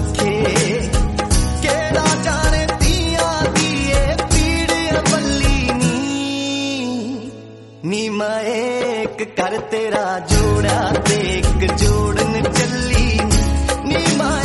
सखे केड़ा जाने दिया दिए पीड़ बल्ली नी मैं एक कर तेरा जोड़ा ते एक जोड़न चली नी मैं